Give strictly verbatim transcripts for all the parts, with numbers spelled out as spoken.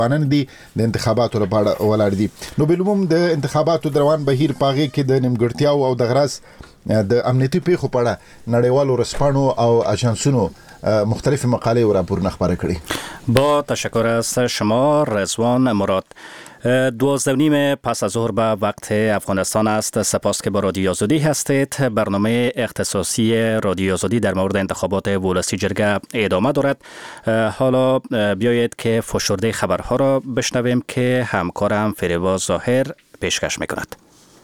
قانون دي د انتخاباتو لپاره ولاړ دي. نو بلوم د انتخاباتو دروان بهیر پاغي کې د نیمګړتیاو او د غراس د امنیتي پیښو په اړه نړیوالو رسپانو او اژانسونو مختلف مقاله و راپورونه خبره کړي. با تشکر از شما رضوان مراد. دوازده و نیم پس از ظهر به وقت افغانستان است. سپاس که با رادیو آزادی هستید. برنامه اختصاصی رادیو آزادی در مورد انتخابات ولسی جرگه ادامه دارد. حالا بیایید که فشرده خبرها را بشنویم که همکارم فریبا ظاهر پیشکش میکند.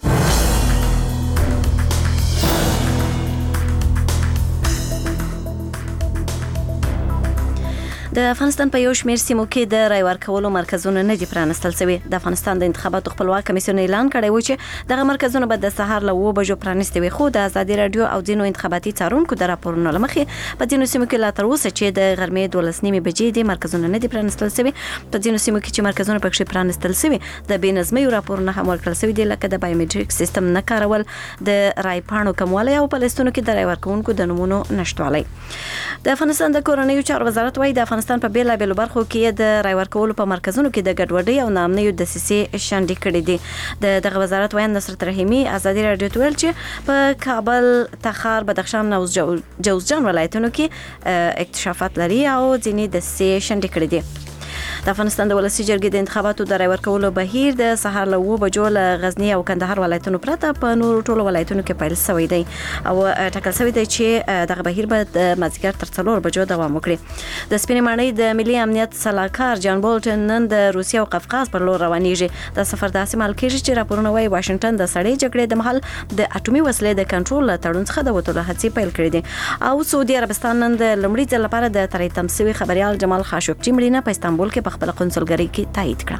د افغانستان په یو شمېر سیمو کې د رای ورکولو مرکزونه نه دي پرانستل شوي. د افغانستان د انتخاباتو خپلواک کمیسیون اعلان کړی و چې دغه مرکزونه به د سهار له اوه بجو پرانستي وي، خو د ازادي رادیو او ځینو انتخاباتي څارونکو د راپورونو له مخې په ځینو سیمو کې لا تر اوسه چې د غرمې دولس نیمې بجې دي مرکزونه نه دي پرانستل شوي. په ځینو سیمو کې چې مرکزونه پکښې پرانستل شوي د بې نظمیو راپورونه هم ورکړل شوي دي، لکه د بایومټریک سیستم نه کارول، د رای پاڼو کموالی او په لیستونو کې د رای ورکوونکو د نومونو نشتوالی. د افغانستان د کورنیو چارو وزارت وايي د افغانستان په بیلابېلو برخو کې د رای ورکولو په مرکزونو کې د ګډوډۍ او ناامنیو دسیسې شنډې کړې دي. د دغه وزارت وایي نصرت رحیمي ازادي رادیو ته ویل چې په کابل، تخار، بدخشان او جوزجان ولایتونو کې اکتشافات لري او ځینې دسیسې شنډې کړې دي. د افغانستان د ولسی جرګې د انتخاباتو د رای ورکولو بهیر د سهار له اوه بجو له غزنی او کندهار ولایتونو پرته په نورو ټولو ولایتونو کې پیل شوی دی او ټاکل شوی دی چې دغه بهیر به د مازدیګر تر څلور بجو دوام وکړي. د سپینې ماڼۍ د ملي امنیت سلاکار جان بولټن نن د روسیې او قفقاز پر لور روانېږي. د سفر داسې مهال کېږي چې راپورونه وايي واشنګټن د سړې جګړې د مهال د اټومي وسلې د کنټرول له تړون څخه د وتلو هڅې پیل کړې دي. او سعودي عربستان نن د لومړي ځل لپاره د تری تم شوي خبريال جمال خاشقجي مړینه په استانبول کې په خپل قونسلګرۍ کې تایید کړه.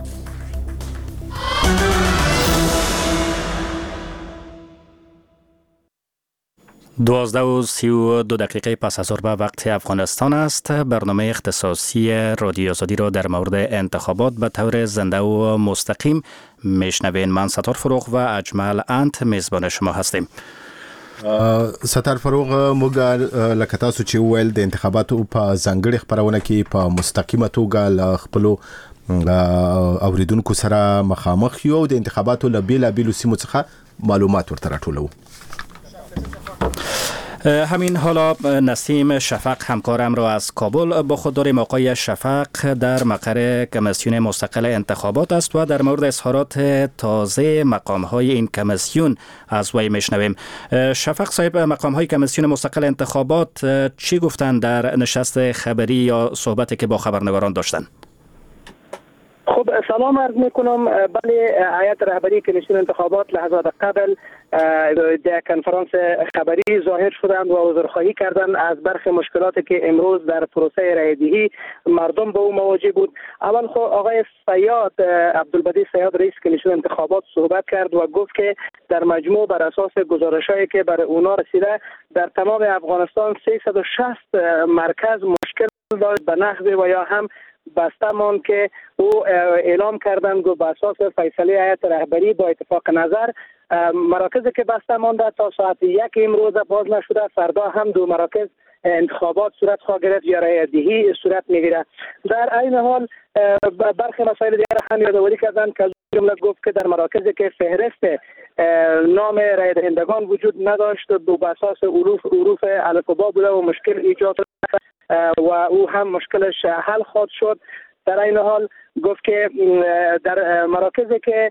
دوازده و سی و دو دقیقه پس از ظهر به وقت افغانستان است. برنامه اختصاصی رادیو آزادی را در مورد انتخابات به طور زنده و مستقیم میشنوین. من ستار فروغ و اجمل انت میزبان شما هستیم. ستار فروغ، موږ لکه تاسو چې ویل د انتخاباتو په ځانګړي خبرونه کې په مستقیمه توګه له خپلو اوریدونکو سره مخامخ یو د انتخاباتو له بیلابیلو سیمو څخه معلومات ورته راټولوو. همین حالا نسیم شفق همکارم را از کابل با خود داریم. آقای شفق در مقر کمیسیون مستقل انتخابات است و در مورد اظهارات تازه مقام‌های این کمیسیون از وی میشنویم. شفق صاحب، مقام‌های کمیسیون مستقل انتخابات چی گفتند در نشست خبری یا صحبتی که با خبرنگاران داشتند؟ خب سلام عرض میکنم. بله، هیئت رهبری کمیسیون انتخابات لحظات قبل در کنفرانس خبری ظاهر شدند و عذرخواهی کردند از برخی مشکلاتی که امروز در پروسه رایدهی مردم با او مواجه بود. اول خب آقای صیاد عبدالبدی صیاد رئیس کمیسیون انتخابات صحبت کرد و گفت که در مجموع بر اساس گزارش‌هایی که برای اونا رسیده در تمام افغانستان سیصد و شصت مرکز مشکل داشت به نحوی و یا هم بسته مان که او اعلام کردند که به اساس فیصله هیئت رهبری با اتفاق نظر مراکزی که بسته مانده تا ساعت یک امروز باز نشده، فردا هم دو مراکز انتخابات صورت خواهد گرفت یا رایدهی صورت میگیره. در این حال برخی مسائل دیگر هم یادآوری کردند که جمله گفت که در مراکزی که فهرست نام رای دهندگان وجود نداشت به اساس حروف حروف الفبا بوده و مشکل ایجاد و او هم مشکلش حل خواهد شد. در این حال گفت که در مراکزی که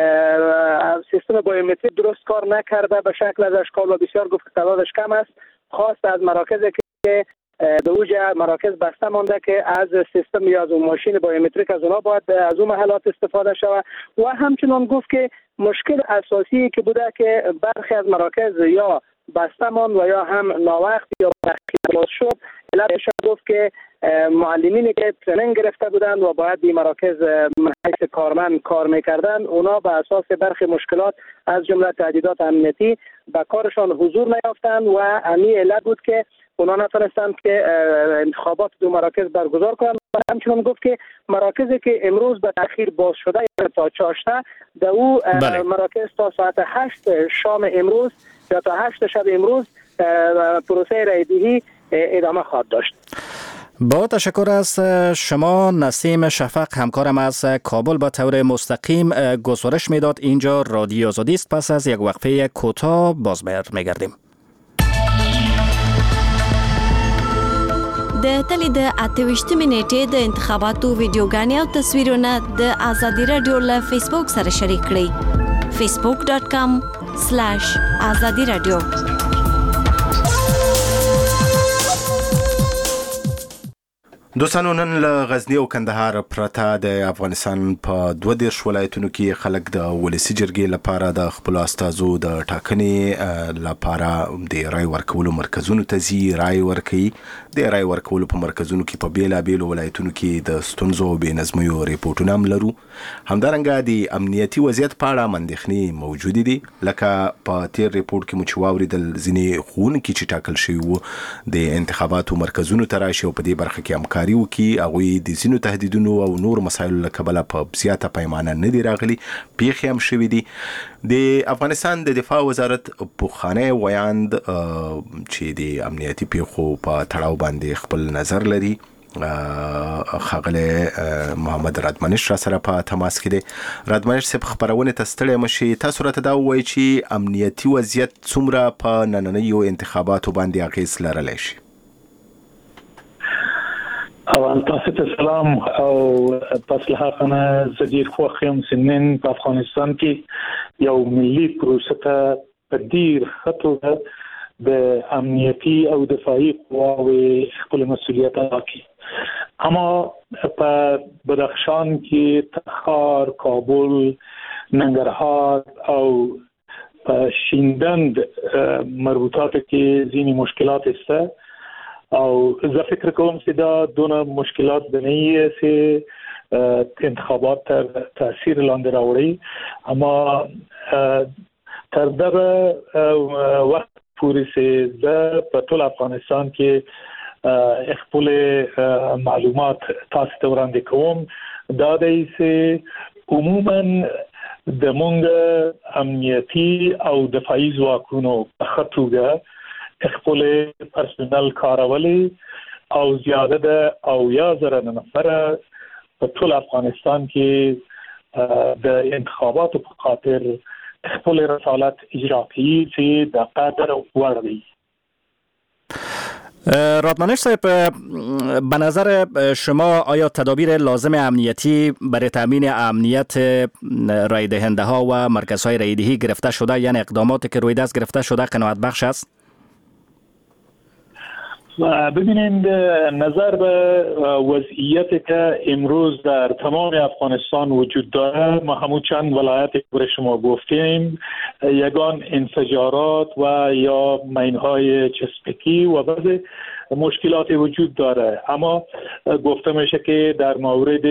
سیستم بایومتریک درست کار نکرده به شکل از اشکال و بسیار گفت که تعدادش کم است، خواست از مراکزی که به اوج مراکز بسته مانده که از سیستم یا از ماشین بایومتریک از اونا باید از اون محلات استفاده شود و همچنان گفت که مشکل اساسی که بوده که برخی از مراکز یا بسته ماند و یا هم ناوقت یا باز شد. علتش گفت که معلمینی که ترنینگ گرفته بودند و باید این مراکز حیث کارمند کار میکردند، اونا به اساس برخی مشکلات از جمله تهدیدات امنیتی به کارشان حضور نیافتند و همین علت بود که اونا نتونستند که انتخابات دو مراکز برگزار کنند. و همچنان گفت که مراکزی که امروز به تأخیر باز شده تا چاشته در او بله. مراکز تا ساعت هشت شام امروز یا تا هشت شب امروز پروسه رایدهی ادامه خواهد داشت. با تشکر از شما. نسیم شفق همکارم از کابل با طور مستقیم گزارش میداد. اینجا رادیو آزادی است. پس از یک وقفه کوتاه باز برمیگردیم. د تلې د اته ویشتمې نیټې د انتخاباتو ویډیوګانې او تصویرونه د آزادي رادیو له فیسبوک سره شریک کړئ. facebook dot com slash azadi radio. دوستانو، نن له غزنی او کندهار پرته د افغانستان په دوه دیرش ولایتونو کې خلک د ولسی جرګې لپاره د خپل استازو د ټاکنې لپاره د رای ورکولو مرکزونو ته ځي، رای ورکوي. د رای ورکولو په مرکزونو کې په بیلابیلو ولایتونو کې د ستونزو او بې نظمیو ریپورټونه هم لرو. همدارنګه د امنیتي وضعیت په اړه اندېښنې موجودې دي، لکه په تیر ریپورټ کې مو چې واورېدل ځینې ښوونکي چې ټاکل شوي وو د انتخاباتو مرکزونو ته راشي او په دې برخه کې همکاري وکړي، هغوی د ځینو تهدیدونو او نور مسایلو له کبله په زیاته پیمانه نه دي راغلي، پیښې هم شوي دي. د افغانستان د دفاع وزارت پخوانی ویاند چې د امنیتي پیښو په تړاو باندې خپل نظر لري، ښاغلی محمد رادمنش را سره په تماس کې دی. رادمنش صاحب، خپرونې ته ستړی مشي، تاسو راته دا ووایئ چې امنیتي وضعیت څومره په نننیو انتخاباتو باندې اغیز لرلی شي؟ اول تاسو ته سلام او پس له هغه نه زه ډېر خوښ یم چې نن په افغانستان کې یو ملي پروسه ته په ډېر ښه توګه د امنیتي او دفاعي قواوې خپل مسؤلیت ادا کړي. اما په بدخشان کې تخار، کابل، ننګرهار او په شیندند مربوطات کې ځینې مشکلات شته او زه فکر کوم چې دا دونه مشکلات بنئیه چې انتخابات تر تاثیر لاندې راوړي. اما تر دغه وخت پورې چې زه په ټول افغانستان کې خپل معلومات تاسو ته وړاندې کوم، دا دی چې عموما د مونږ امنیتي او دفاعي ځواکونو په ښه توګه خپل پرسنل کارولي او زیاده ده او یا زره نفره په ټول افغانستان کې د انتخاباتو په خاطر خپل رسالت اجرا کوي چې د قدر وړ دی. رادمنش صاحب، به نظر شما آیا تدابیر لازم امنیتی برای تامین امنیت رای دهنده ها و مرکزهای رای دهی گرفته شده، یعنی اقداماتی که روی دست گرفته شده قناعت بخش است؟ ببینید، نظر به وضعیتی که امروز در تمام افغانستان وجود داره، ما همون چند ولایتی که برای شما گفتیم، یگان انفجارات و یا مینهای چسبکی و بعض مشکلات وجود داره. اما گفته میشه که در مورد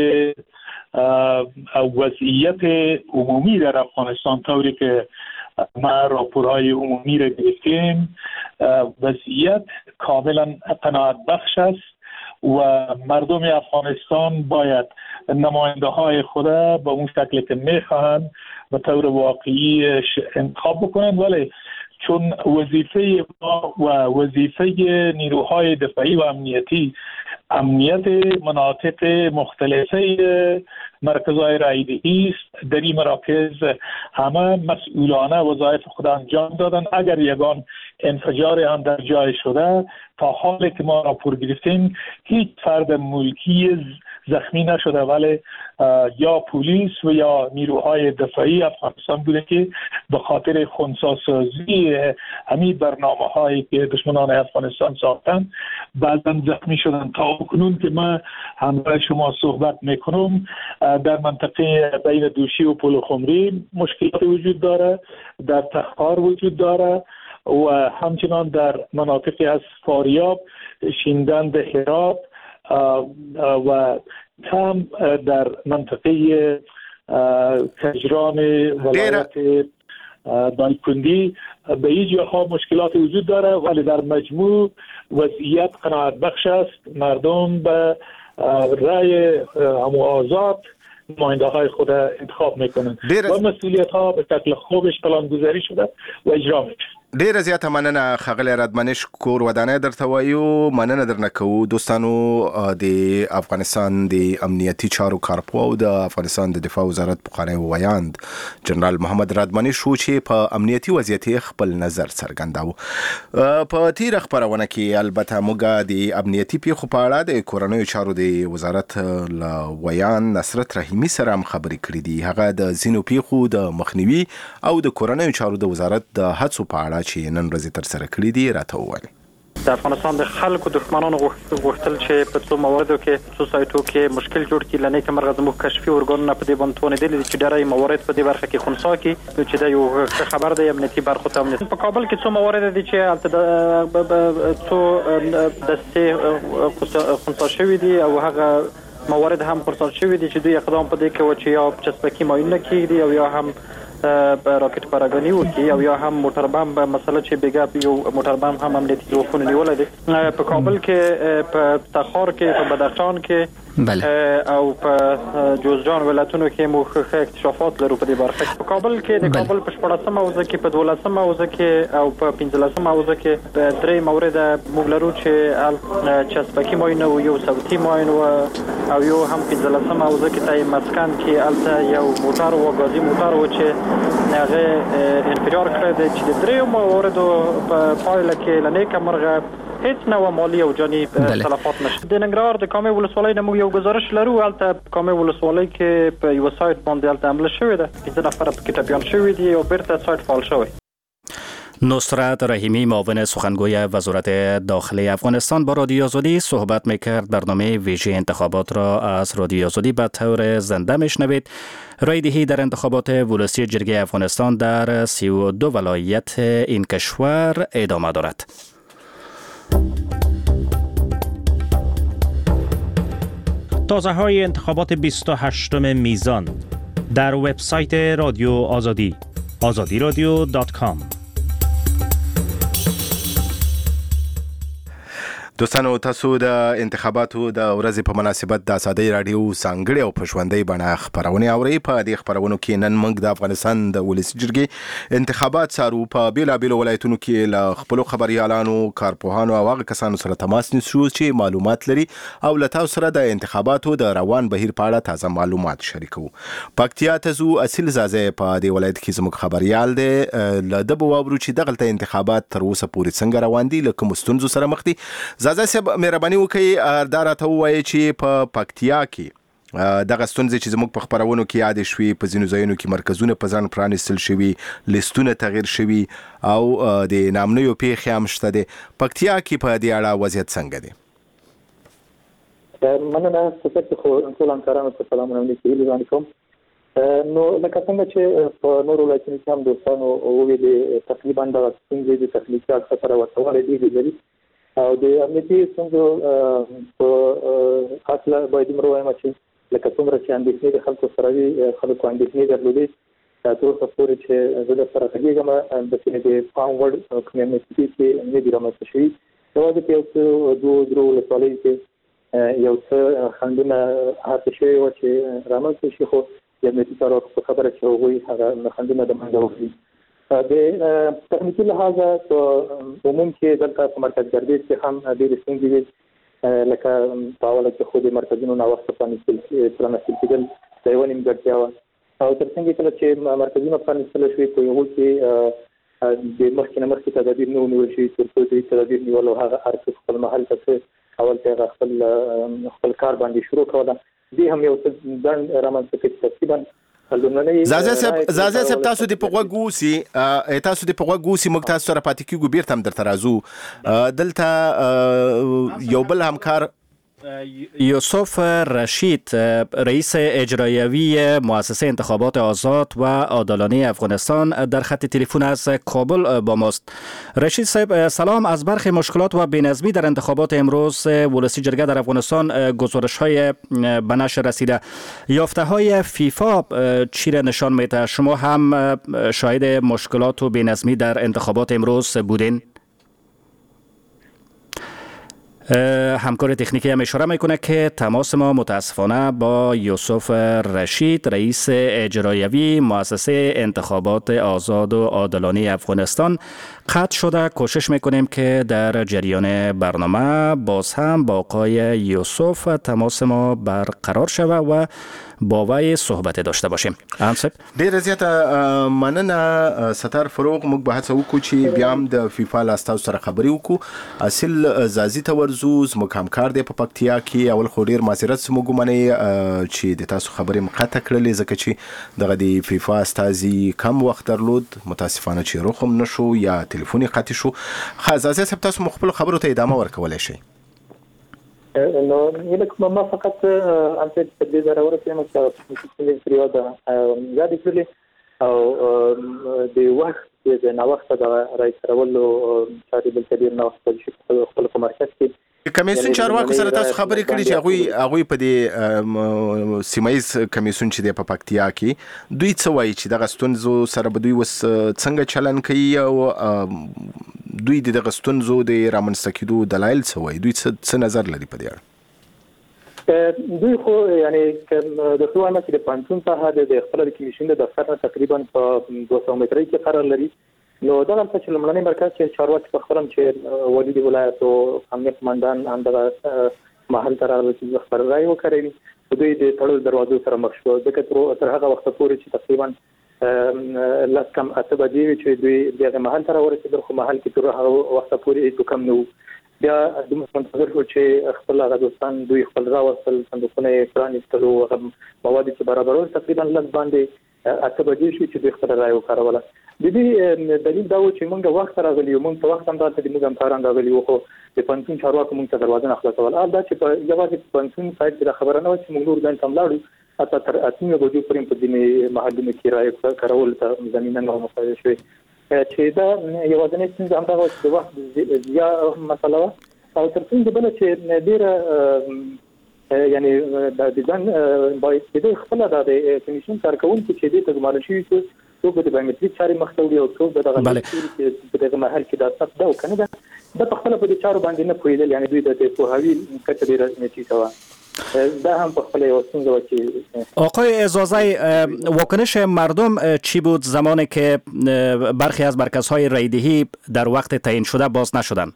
وضعیت عمومی در افغانستان طوری که ما راپورهای عمومی را گرفتیم، وضعیت کاملا قناعت بخش است و مردم افغانستان باید نماینده های خود به اون شکلی که میخواهند به طور واقعی انتخاب بکنند. ولی چون وظیفه ما و وظیفه نیروهای دفاعی و امنیتی امنیت مناطق مختلفه مرکزهای رایدهی است، در این مراکز همه مسئولانه وظایف خود انجام دادن. اگر یگان انفجار هم در جای شده، تا حالی که ما راپور گرفتیم هیچ فرد ملکی زخمی نشده، ولی یا پلیس و یا نیروهای دفاعی افغانستان بوده که به خاطر خنثی‌سازی همین برنامه‌هایی که دشمنان افغانستان ساختن بعضا زخمی شدن. تا کنون که ما همراه شما صحبت میکنم، در منطقه بین دوشی و پلخمری مشکلات وجود داره، در تخار وجود داره و همچنان در مناطقی از فاریاب، شیندند، هرات و هم در منطقه کجران ولایت دایکندی به این جاها مشکلات وجود داره، ولی در مجموع وضعیت قناعت بخش است. مردم به رای همو آزاد نماینده های خود انتخاب میکنند و مسئولیت ها به شکل خوبش پلان گذاری شده و اجرا میشه. ډیره زیاته مننه خغلی رادمنش کور ودانه درته وایو مننه درنه کوو دوستانو د افغانستان د امنیتي چارو کارپو او د افغانستان د دفاع وزارت پخوانی ویاند جنرال محمد رادمنش شو چې په امنیتي وضعیت خپل نظر څرګنداوه. په تیر خبرونه کې البته موږ د امنیتي پیښو په اړه د کورنیو چارو د وزارت ل ویاند نصرت رحیمی سره خبرې کړې دي. هغه د زینو پیښو د مخنیوي او د کورنیو چارو د وزارت د هڅو په اړه چې نن ورځ تر سره کړی دي راته وویل. د افغانستان د خلکو دښمنانو غوښتل چې په څو مواردو کې څو سایټو کې مشکل جوړ کړي، لنې کمر غزمو کشفي ورګونونه په دې باندې تونه دي چې ډېرای موارد په دې برخه کې خنثی کی چې دا یو خبر دی امنیتي برخو ته امنیت په کابل کې څو موارد دي چې څو دستې خنثی شوی دي او هغه موارد هم پرسان شوی دي چې دوی اقدام په دې کې و چې یا چسپکی ماینه کیږي او یا هم راکټ پاراګانی وکي او یا هم موټر بم مسله چې بیګا یو موټر بم هم امنیتي ځواکونه نیول دي په کابل کې په تخار کې په بدخشان کې بله او په جوزجان ولایتونو کې مو ښه اکتشافات لرو په دې برخه. په کابل کې د کابل په شپږم حوزه کې په دولسم حوزه کې او په پنځلسم حوزه کې درې مورد موږ لرو چې چسپکی ماینه او یو صوتي ماینه او یو هم پنځلسم حوزه کې تای مسکن کې الته یو موټر او غازي موټر و چې هغه انفجار کړی دی چې د درې موردو په پایله کې لنې کمرغه هیڅ نوع مالی او جانی تلفات نشته. د ننګرهار د کامې ولسوالۍ نه موږ یو گزارش لرو، البته کامې ولسوالۍ کې په یو سایت باندې البته حمله شوې ده، پنځه نفر پکې ټپیان شوي دي او بیرته سایت فعال شوی. نصرت رحیمی معاون سخنگوی وزارت داخلی افغانستان با رادیو آزادی صحبت میکرد. برنامه ویژه انتخابات را از رادیو آزادی به طور زنده میشنوید. رای دهی در انتخابات ولسی جرگه افغانستان در سی و دو ولایت این کشور ادامه دارد. تازه های انتخابات بیست و هشتم میزان در وبسایت رادیو آزادی آزادی رادیو دات کام. دوستانو تاسو د انتخاباتو د ورځې په مناسبت د ازادۍ رادیو ځانګړې او پښوندۍ بڼه خبرونه اوري. په دې خبرونو کې نن موږ د افغانستان د ولسی جرګې انتخابات څارو. په بیلابیلو ولایتونو کې له خپل خبريالانو، کارپوهانو او هغه کسانو سره تماس نیسو چې معلومات لري او له تاسو سره د انتخاباتو د روان بهیر په اړه تازه معلومات شریکو. پکتیا ته زو اصل زازه په دې ولایت کې زموږ خبريال دی له دبو وابرو چې دغلت انتخابات تر اوسه پورې څنګه روان دي، لکه مستونزو سره مخ دي. زازه صاحب مهرباني وکړئ دا راته ووایي چې په پکتیا کې دغه ستونزې چې زموږ په خبرونو کې یادې شوي، په ځینو ځایونو کې مرکزونه په ځان پرانیستل شوي، لیستونه تغییر شوي او د نامنویو پیښې هم شته دي. پکتیا کې په دې اړه وضعیت څنګه دی؟ مننه ستاسو خو ټول همکارانو ته سلامونه ولیکم کوم. نو لکه څنګه چې په نورو ولایتونو کې هم دوستانو وویلې تقریبا د څنګه د تخلیقات سره ورته دي دي او د امنیتي څنګه په اصله باید موږ وایم چې لکه څومره چې اندېښنې د خلکو سره وي، خلکو اندېښنې درلودې تر اوسه پورې چې زه د سره کېږم د سینې د پام وړ کمیونټي کې نه دي رامنځته شوي. یوازې په یو څه دوه درو ولسوالیو کې یو څه خنډونه هڅه شوې وه چې رامنځته شي، خو د امنیتي چارواکو په خبره چې هغوی هغه خنډونه د منځه وکړي. د تخنیکي لحاظه په عموم کې دلته په مرکز ګردیز کې هم ډېرې ستونزې وي، لکه په اوله کې خو د مرکزونو ناوخته پرانیستل کېدل د یوه نیمګړتیا وه، او تر څنګه کله چې مرکزونه پرانیستل شوي په هغو کې د مخکې نه مخکې تدابیر نه ونیول شوي، تر څو دوی تدابیر نیول او هغه هر څه خپل محل ته اول کې هغه خپل خپل کار باندې شروع کوله، دې هم یو څه ځنډ رامنځته کړي. تقریبا زازه صاحب زازه صاحب تاسو د پغوا ګوسی تاسو د پغوا ګوسی موږ تاسو سره پاتې کیږو، بیرته هم درته راځو. دلته یو بل همکار یوسف رشید، رئیس اجرایوی مؤسسه انتخابات آزاد و عادلانه افغانستان، در خط تلفن از کابل با ماست. رشید صاحب سلام. از برخی مشکلات و بی‌نظمی در انتخابات امروز ولسی جرگه در افغانستان گزارش‌های به نشر رسیده. یافته‌های فیفا چی را نشان می‌دهد؟ شما هم شاهد مشکلات و بی‌نظمی در انتخابات امروز بودین؟ همکار تکنیکی هم اشاره میکنه که تماس ما متاسفانه با یوسف رشید رئیس اجرایوی مؤسسه انتخابات آزاد و عادلانه افغانستان قطع شده. کوشش میکنیم که در جریان برنامه باز هم با آقای یوسف تماس ما برقرار شوه و با وی صحبت داشته باشیم. انصب ډیر زیاته مننه ستار فروغ. موږ به هڅه وکړو چې بیا هم د فیفا له استازو سره خبرې وکړو. اصل زازي ته ورزو زموږ همکار دی په پکتیا کې. اول خو ډیر معذرت زموږ ومنئ چې د تاسو خبرې مقطع کړلې ځکه چې دغه د فیفا استازي کم وخت درلود، متاسفانه چې روخم نشو یا ټلیفوني قطع شو. خازازه صاحب تاسو مخبل خبرو ته ادامه ورکولای شئ. نو یلکه ما فقط انته په دې ډول ورته چې چې فریاده یاد کړل او د وخت د نو وخت د رئیس راولو چاري بل کبیر نو وخت چې خپل کومرکز کې کمیسیون چارواکو سره تاسو خبرې کړې چې هغه هغه په دې سیمایز کمیسیون چې د په پکتیا کې دوی څه وایي چې د غستونزو سره به دوی وس څنګه چلن کوي او دوی د غستونزو د رامنځته کېدو دلایل څه وایي، دوی څه نظر لري په دې اړه؟ دوی خو یعنی د خو وایم چې د پنځون څخه د خپل کمیسیون د دفتر تقریبا په دوه سوه مترۍ کې قرار لري. نو دا هم چې لمړنی مرکز چې چارواکي په خپلم چې والي د ولایت او امنیت کمانډان اندغه محل تر راغلي چې خبر راي وکړي. دوی د تړل دروازو سره مخ شو ځکه تر هغه وخت پورې چې تقریبا لاس کم اته بجې چې دوی دغه محل تر ورسېدل، خو محل کې تر هغه وخت پورې هیڅ کم نه و. بیا د منتظر شو چې خپل غوښتن دوی خپل راوستل صندوقونه پرانیستل او مواد چې برابرول تقریبا لږ باندې اته بجې شو چې دوی خپل راي وکړول. د دې دلیل دا و چې موږ وخت راغلی موږ په وخت هم د دې موږ کاران راغلی وو، خو د پنځون چارواکو موږ ته دروازه نه خلاصول. ال دا چې په یوازې پنځون سایت د خبره نه و چې موږ نور ځان تم لاړو اته تر اتمه بجو پرې په دې محلونو کې راي کارول ته زمينه نه مفاده شوی چې دا یوازې څنګه هم دا د وخت یا مسله او تر څنګه بل چې ډیر یعنی د ځان باید د خپل د کمیشن کارکونکو چې د تګمال شي چې څوک د بایومټریک چاري مخته او څوک د دغه چې دغه محل کې د تاسو دا وکنه دا د خپل په دې چارو باندې نه پوهیدل، یعنی دوی د پوهاوی کچه ډیر نشي کوا. ده هم په خپل وسنګ وچی. آقای اعزازی، واکنش مردم چی بود زمانی که برخی از مرکزهای رایدهی در وقت تعیین شده باز نشدن؟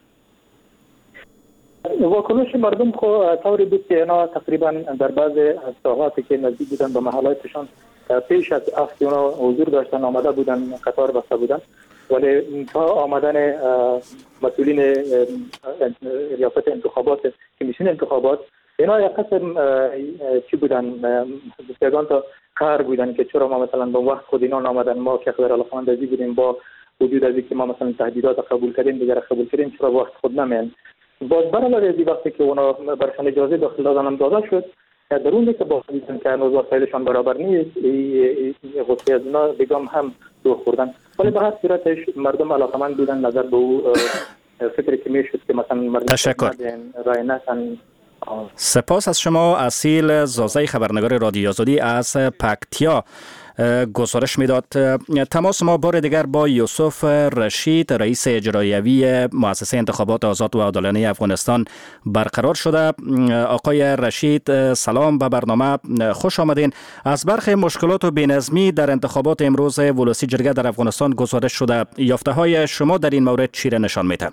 واکنش مردم خو طوری بود که اینا تقریبا در بعض ساحاتی که نزدیک بودن به محلاتشان پیش از وقت اونا حضور داشتن، آمده بودن، قطار بسته بودن، ولی تا آمدن مسئولین ریاست انتخابات کمیسیون انتخابات اینا یک قسم چی بودن بسیاران تا کار بودن که چرا ما مثلا به وقت خود اینا نامدن، ما که خبر الخواندازی بودیم با وجود از اینکه ما مثلا تهدیدات قبول کردیم دیگر قبول کردیم چرا وقت خود نمین. باز برای از وقتی که اونا برشان اجازه داخل دادن هم داده شد درون که با دیدن که هنوز وسایلشان برابر نیست غصه از اونا دیگم هم دو خوردن، ولی به هر صورتش مردم علاقمند بودن نظر به او فکری که میشد که مثلا مردم تشکر. رای نتن. سپاس از شما. اصیل زازی خبرنگار رادیو آزادی از پکتیا گزارش میداد. تماس ما بار دیگر با یوسف رشید رئیس اجرایوی مؤسسه انتخابات آزاد و عادلانه افغانستان برقرار شده. آقای رشید سلام به برنامه، خوش آمدین. از برخی مشکلات و بی‌نظمی در انتخابات امروز ولسی جرگه در افغانستان گزارش شده. یافته های شما در این مورد چی را نشان میده؟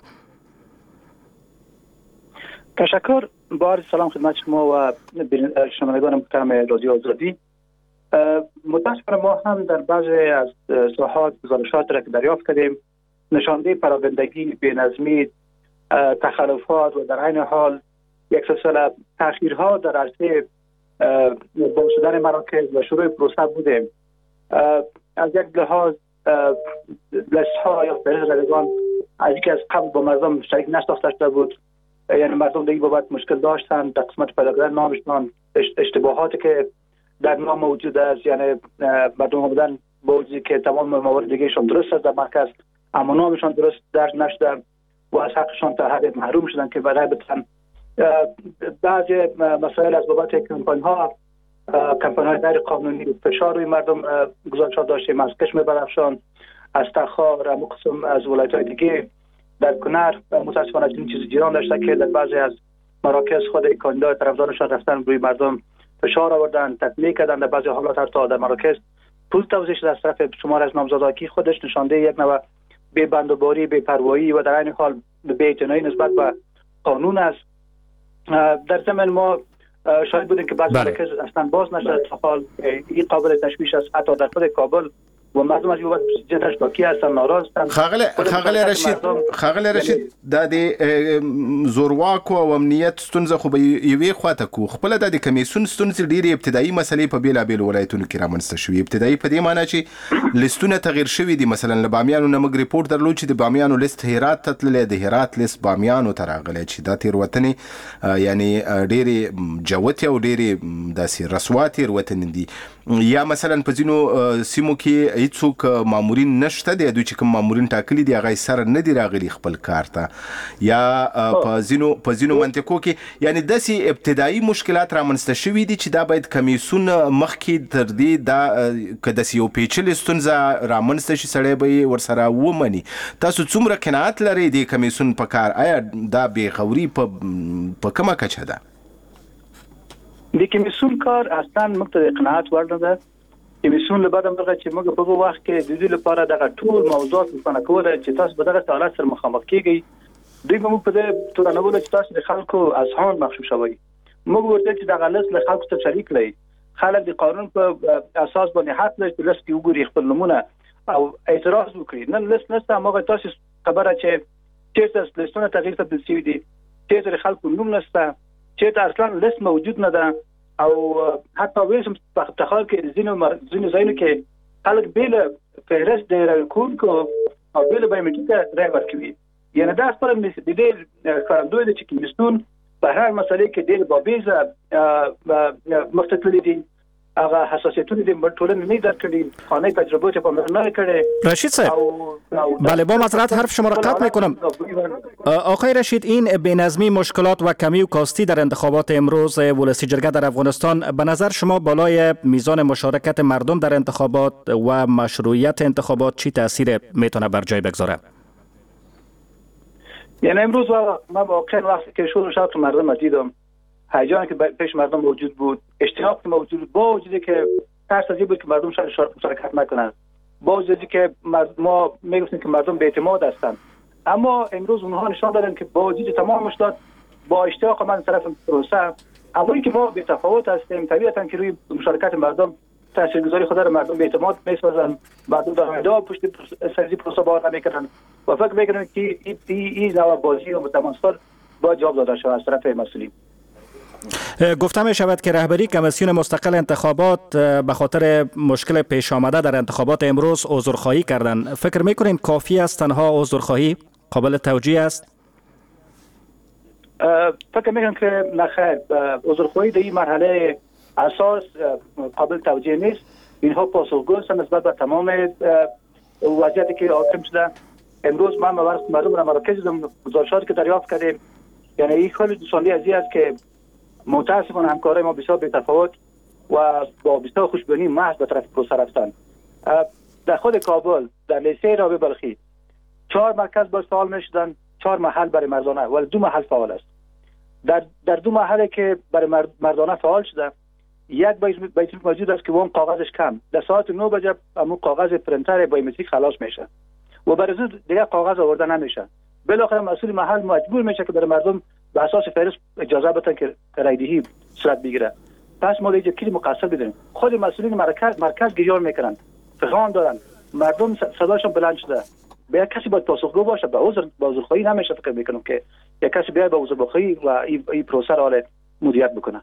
تشکر. بار سلام خدمت شما و شنوندگان محترم رادیو آزادی. متاسفانه ما هم در بعضی از ساحات گزارشات را که دریافت کردیم نشانده پراگندگی، بی‌نظمی، تخلفات و در عین حال یک سلسله تاخیرها در عرصه باز شدن مراکز و شروع پروسه بودیم. از یک لحاظ لست ها یا فهرست رایگان از اینکه از قبل با مردم شریک نساخته شده بود، یعنی مردم دیگه بابت مشکل داشتن در قسمت پیدا کردن نامشان، اشتباهاتی که در نام موجود است، یعنی مردم آمدن با وجودی که تمام موارد دیگهشان درست است در مرکز اما نامشان درست درج نشده و از حقشان تا حد محروم شدن که برای بتن. بعضی مسائل از بابت کمپاین ها کمپاین های غیر قانونی فشار روی مردم گزارشات داشتیم از کشم بدخشان، از تخار، از قسم از ولایت های دیگه در کنر متاسفانه این چیز جیران داشته که در بعضی از مراکز خود کاندیدای طرفدارشان رفتن روی مردم فشار آوردن، تطمیع کردن، در بعضی حالات حتی در مراکز پول توزیع شده از طرف شمار از نامزدها که خودش نشانده یک نوع بی بندوباری، بی پروایی و در این حال بی اعتنایی نسبت به قانون است. در ضمن ما شاهد بودیم که بعضی مراکز اصلا باز نشده تا حال. این قابل تشویش است حتی در خود کابل و مردم از یوبت جدش باکی هستن، ناراض هستن. خاغل خاغل رشید خاغل رشید د دې زورواکو او امنیت ستونزه خو به یوې خواته کو خپل د کمیسون ستونزې ډېری ابتدایي مسلې په بیل بیل ولایتونو کې رامنځته شوې. ابتدایي په دې معنی چې لیستونه تغیر شوي دي. مثلا ل بامیانو نه موږ ریپورت درلود چې د بامیانو لیست هرات ته تللی، د هرات لیست بامیانو ته راغلی چې دا تېروتنې یعنی ډېرې جوتې او ډېرې داسې رسوا تېروتنې دي. یا مثلا په ځینو سیمو کې هیڅوک مامورین نشته دي، دوی چې کوم مامورین ټاکلي دي هغه سره نه دي راغلي خپل کار ته. یا په ځینو په ځینو منطقو کې یعنی داسې ابتدایي مشکلات رامنځته شوي دي چې دا باید کمیسون مخکې تر دې دا که داسې یو پیچلې ستونزه رامنځته شي سړی به یې ورسره ومني. تاسو څومره قناعت لرئ د کمیسون په کار؟ آیا دا بېغوري په کومه کچه ده؟ د کمیسون کار اصلا موږ ته قناعت وړ نه ده. کمیسون له بعد همدغه چې موږ په هغه وخت کې د دې لپاره دغه ټول موضوعات روښانه کوله چې تاسو به دغه حالات سره مخامخ کیږئ. دوی به موږ په دې توګه نه ویل چې تاسو د خلکو اذهان مخشوش شوی. موږ ورته چې دغه لس له خلکو ته شریک لري، خلک د قانون په اساس باندې حق لري چې لس کې وګوري خپل نمونه او اعتراض وکړي. نن لس نشته، موږ تاسو خبره چې چیرته لسونه تغییر تبدیل شوي دي، چیرته خلکو نوم نشته، چیرته اصلا لس موجود نه ده. او حتی ویسم په افتخار کې ځینو ځینو ځایونو کې خلک بیل فهرست د راکونکو او بیل بایومټریک رای ورکوي. یعنی دا خپل د دې ښکارندوی دی چې کمیسون په هر مسلې کې ډېر بابیزه مختلف دي، هغه حساسیتونه دي ټولنه نه درک کړي، خانه تجربه ته پام نه کړي. رشید صاحب بله با معذرت حرف شما را قطع میکنم. آقای رشید، این بی‌نظمی، مشکلات و کمی و کاستی در انتخابات امروز ولسی جرگه در افغانستان به نظر شما بالای میزان مشارکت مردم در انتخابات و مشروعیت انتخابات چی تاثیر میتونه بر جای بگذاره؟ یعنی امروز ما واقعا وقتی که شروع شد که مردم دیدم هیجانی که پیش مردم موجود بود، اشتیاق که موجود بود، با وجودی که ترس از این بود که مردم مشارکت نکنند، با وجودی که ما میگفتیم که مردم بی‌اعتماد هستند، اما امروز اونها نشان دادن که با وجود تمام مشکلات با اشتیاق من طرف پروسه، اما که ما بی‌تفاوت هستیم، طبیعتا که روی مشارکت مردم تاثیرگذاری خود را مردم بی‌اعتماد می‌سازند، مردم در میدان پشت سازی پروسه باور نمی‌کنند و فکر می‌کنند که این این نوع بازی و متماسک با جواب داده شود از طرف مسئولین. گفته می شود که رهبری کمیسیون مستقل انتخابات به خاطر مشکل پیش آمده در انتخابات امروز عذرخواهی کردن. فکر میکنین کافی است تنها عذرخواهی؟ قابل توجیه است؟ فکر میکنم که نخیر، عذرخواهی در این مرحله اساس قابل توجیه نیست. اینها پاسخگو هستند نسبت به تمام وضعیتی که حاکم شده. امروز ما مردم را مراکز گزارشاتی که دریافت کردیم، یعنی این خیلی دوستانه از این است که متاسفانه همکارای ما بسیار بی‌تفاوت و با بسیار خوشبینی محض به طرف پروسه رفتند. در خود کابل در لیسه رابعه بلخی چهار مرکز باز فعال میشدن، چهار محل برای مردانه ولی دو محل فعال است. در در دو محله که برای مردانه فعال شده، یک بیت موجود است که اون کاغذش کم، در ساعت نه بجه همون کاغذ پرینتر بایومتریک خلاص میشه و برای زود دیگه کاغذ آورده نمیشه. بالاخره مسئول محل مجبور میشه که برای مردم به اساس فهرست اجازه بدن که رایدهی صورت بگیره. پس ما دیگه کی مقصر بدیم؟ خود مسئولین مرکز مرکز گریان میکنن، فغان دارن، مردم صداشون بلند شده. به کسی باید پاسخگو باشه، به عذر با عذرخواهی نمیشه. فکر میکنم که یک کسی بیاد با عذرخواهی و این پروسه را مدیریت بکنه.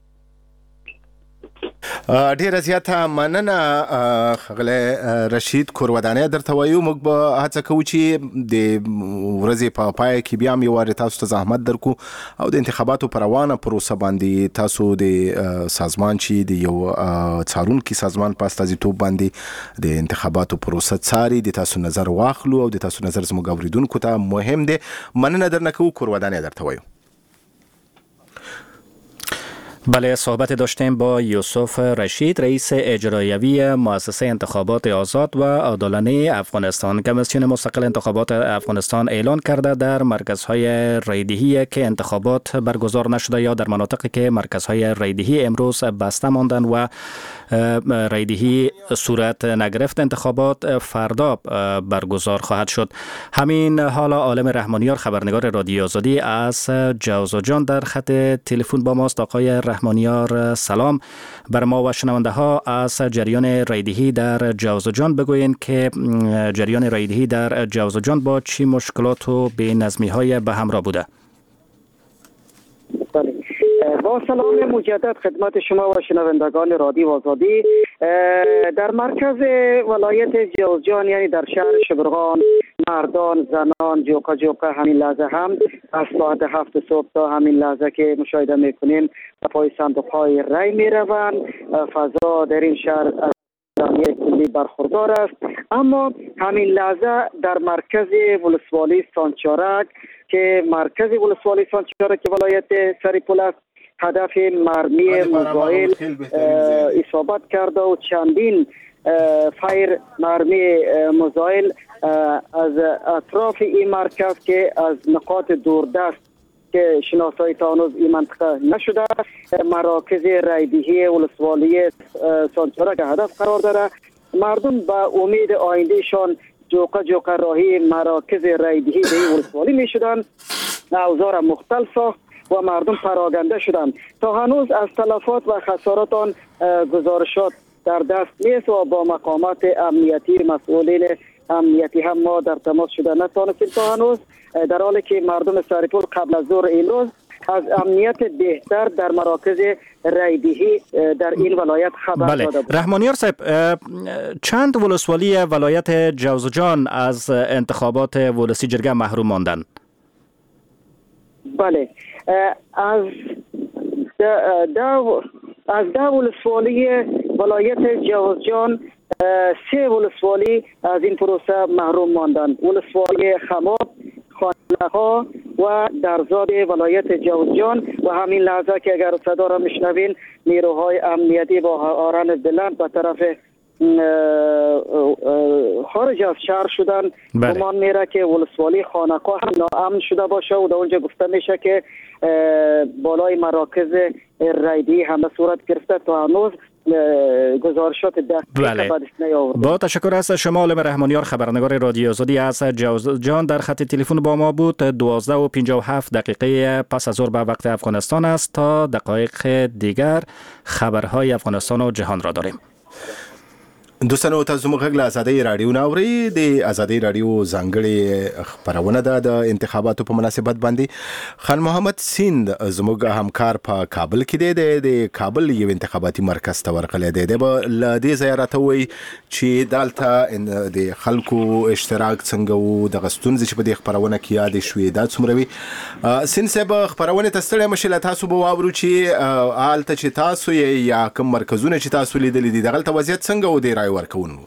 ډیره زیاته مننه خغله رشید کورودانه درته وایو. موږ به هڅه کوو چې د ورځې په پای کې بیا هم یو وارې تاسو ته زحمت درکو او د انتخاباتو په روانه پروسه باندې تاسو د سازمان چې د یو څارونکي سازمان په استازیتوب باندې د انتخاباتو پروسه څاري د تاسو نظر واخلو او د تاسو نظر زموږ اوریدونکو ته مهم دی. مننه درنه کوو کورودانه درته وایو. بله، صحبت داشتیم با یوسف رشید، رئیس اجرایوی مؤسسه انتخابات آزاد و عادلانه افغانستان. کمیسیون مستقل انتخابات افغانستان اعلان کرده در مرکزهای رایدهی که انتخابات برگزار نشده یا در مناطقی که مرکزهای رایدهی امروز بسته ماندن و رایدهی صورت نگرفت انتخابات فردا برگزار خواهد شد. همین حالا عالم رحمانیار، خبرنگار رادیو آزادی از جوزجان در خط تلفن با ماست. آقای رحمانیار سلام. بر ما و شنونده ها از جریان رایدهی در جوزجان بگوین که جریان رایدهی در جوزجان با چی مشکلات و بی‌نظمی های به همراه بوده؟ با سلام مجدد خدمت شما و شنوندگان رادیو آزادی. در مرکز ولایت جوزجان یعنی در شهر شبرغان، مردان، زنان جوقا جوقا همین لحظه هم از ساعت هفت صبح تا همین لحظه که مشاهده میکنین پای صندوق های رای میروند. فضا در این شهر از جمعیت کلی برخوردار است. اما همین لحظه در مرکز ولسوالی سانچارک که مرکز ولسوالی سانچارک ولایت سریپول است، هدف مرمی مزایل اصابت کرده و چندین فایر مرمی مزایل از اطراف این مرکز که از نقاط دوردست که شناسایی تا هنوز این منطقه نشده، مراکز رایدهی ولسوالی سانچارک هدف قرار داره. مردم با امید آیندهشان جوقا جوقا راهی مراکز رایدهی به ولسوالی می شدن. اوضاع مختلف ساخت و مردم پراگنده شدند. تا هنوز از تلفات و خسارات آن گزارشات در دست نیست و با مقامات امنیتی مسئولین امنیتی هم ما در تماس شده نتوانستیم تا هنوز، در حالی که مردم سریپول قبل از ظهر امروز از امنیت بهتر در مراکز رایدهی در این ولایت خبر بله. داده بود. رحمانیار صاحب، چند ولسوالی ولایت جوزجان از انتخابات ولسی جرگه محروم ماندن؟ بله، از ده از ده ولسوالی ولایت جوزجان سه ولسوالی از این پروسه محروم ماندند. ولسوالی خماب، خانه‌ها و درزاد ولایت جوزجان. و همین لحظه که اگر صدا را میشنوین، نیروهای امنیتی با آران بلند به طرف خارج از شهر شدن. گمان میره که ولسوالی خانقاه هم ناامن شده باشه و در اونجا گفته میشه که بالای مراکز رایدهی همه صورت گرفته. تا هنوز گزارشات دقیق بعد نیاورده. با تشکر از شما عالم رحمانیار، خبرنگار رادیو آزادی از جوزجان در خط تلفن با ما بود. دوازده و پنجاه و هفت دقیقه پس از ظهر به وقت افغانستان است. تا دقایق دیگر خبرهای افغانستان و جهان را داریم. دوستانو، تاسو موږ له ازادۍ رادیو نه اورئ. د ازادۍ رادیو ځانګړې خبرونه ده د انتخاباتو په مناسبت باندې. خان محمد سیند زموږ همکار په کابل کې دی، د کابل یو انتخاباتي مرکز ته ورغلی دی. د به له دې ځایه راته وایي چې دلته د خلکو اشتراک څنګه و، دغه ستونزې چې په دې خپرونه کې یادې شوې دا څومره وي. سیند صاحب، خپرونې ته ستړی مشئ، له تاسو به واورو چې هلته چې تاسو یا کوم مرکزونه چې تاسو لیدلي دي دغلته وضعیت څنګه و دی رای ورکونو؟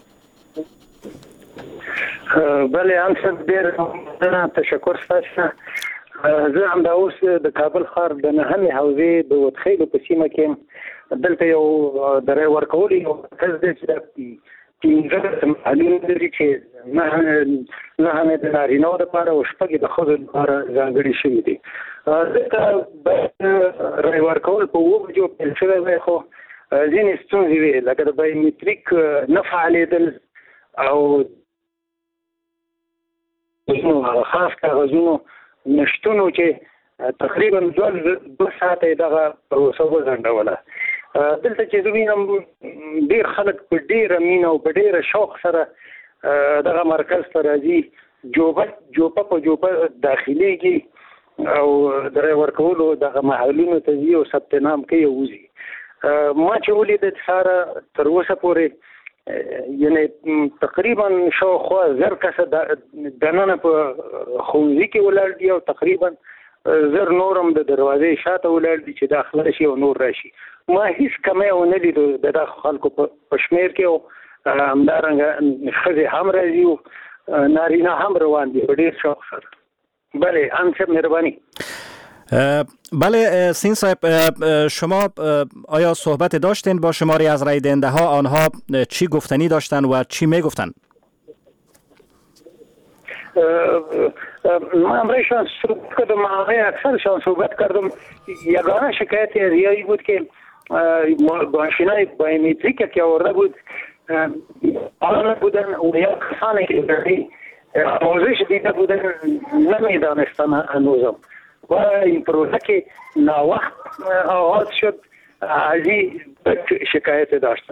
بله، هم څه ډېر تشکر ستاسو. زه همدا اوس د کابل ښار د نهمې حوزې د وتخیلو په سیمه کې دلته یو د رای ورکولو یو مرکز دی چې د پنځه محلونه لري چې نهه د نارینه‌و دپاره او شپږ د ښځو لپاره ځانګړي شوي دي. دلته باید رای ورکول په اووه بجو پیل شوی وی، خو ځینې ستونزې وې، لکه د بایومتریک نه فعالېدل او خاص کاغذونو نشتونو چې تقریبا دوه ساعته یې دغه پروسه وځنډوله. دلته چې زه وینم ډېر خلک په ډېره مینه او په ډېره شوق سره دغه مرکز ته راځي، جوبه جوپه په جوپه داخلېږي او د رای ورکولو دغه محلونو ته ځي او ثبت نام کوي او وځي. ما چې ولیدل ساره تر اوسه پورې یعنی تقریبا شاوخوا زر کسه دننه په ښوونځي کې ولاړ دي او تقریبا زر نورم د دروازې شاته ولاړ دي چې داخله شي او نور راشي. ما هیڅ کمی ونه لیدو د دغه خلکو په شمېر کې او همدارنګه ښځې هم راځي او نارینه هم روان دي په ډېر شوق سره. بله، ان صاحب مهرباني. بله سین صاحب، شما آیا صحبت داشتین با شماری از رای دهنده ها؟ آنها چی گفتنی داشتن و چی می گفتن؟ من امرایشان صحبت کردم، اکثرشان صحبت کردم. یگانه شکایت ریایی بود که ماشینای بایومتریک که آورده بود آن بودن و یا کسانی که آموزش دیده بودن نمیدانستن هنوزم و این پروژه که ناوقت آغاز شد از این شکایت داشتن.